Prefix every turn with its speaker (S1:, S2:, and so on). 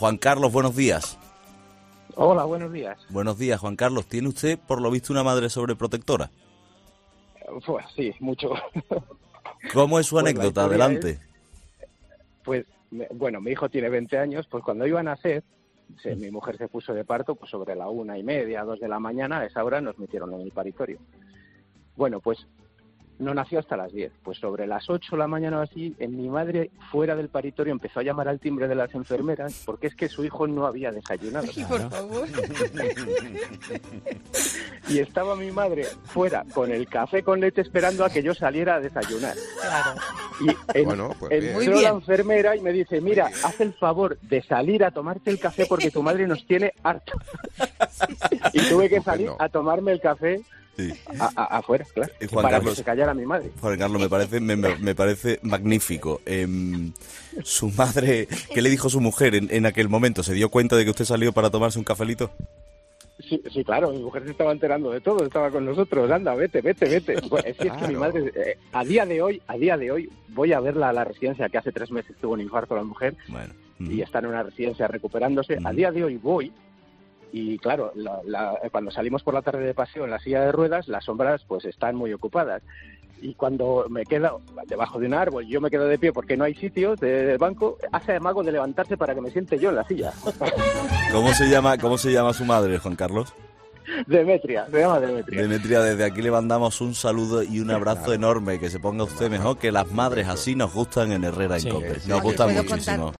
S1: Juan Carlos, buenos días.
S2: Hola, buenos días.
S1: Buenos días, Juan Carlos. ¿Tiene usted, por lo visto, una madre sobreprotectora?
S2: Pues sí, mucho.
S1: ¿Cómo es su
S2: Pues
S1: anécdota? Adelante.
S2: Mi hijo tiene 20 años, pues cuando iba a nacer, mi mujer se puso de parto pues sobre la 1:30, 2 de la mañana, a esa hora nos metieron en el paritorio. Bueno, pues no nació hasta las 10. Pues sobre las 8 de la mañana o así, mi madre, fuera del paritorio, empezó a llamar al timbre de las enfermeras porque es que su hijo no había desayunado.
S3: Ay, por favor.
S2: Y estaba mi madre fuera con el café con leche esperando a que yo saliera a desayunar.
S3: Claro.
S2: Y
S3: Muy
S2: entró
S3: bien.
S2: la enfermera y me dice, mira, haz el favor de salir a tomarte el café porque tu madre nos tiene harto. Y tuve que salir a tomarme el café.
S1: Sí.
S2: Afuera, claro,
S1: Juan
S2: para
S1: Carlos,
S2: que se callara mi madre.
S1: Juan Carlos, me parece magnífico. Su madre, ¿qué le dijo su mujer en aquel momento? ¿Se dio cuenta de que usted salió para tomarse un cafelito?
S2: Sí, claro, mi mujer se estaba enterando de todo, estaba con nosotros, anda, vete. Bueno, es que mi madre, a día de hoy, voy a verla a la residencia, que hace 3 meses tuvo un infarto la mujer,
S1: Bueno.
S2: y está en una residencia recuperándose. A día de hoy voy, y claro, cuando salimos por la tarde de paseo en la silla de ruedas, las sombras pues están muy ocupadas. Y cuando me quedo debajo de un árbol, yo me quedo de pie porque no hay sitio del banco, hace amago de levantarse para que me siente yo en la silla.
S1: ¿Cómo se llama su madre, Juan Carlos?
S2: Demetria, se llama Demetria.
S1: Demetria, desde aquí le mandamos un saludo y un abrazo enorme. Que se ponga usted mejor, que las madres así nos gustan en Herrera en COPE. Nos gustan
S3: ¿Puedo
S1: muchísimo.
S3: contar?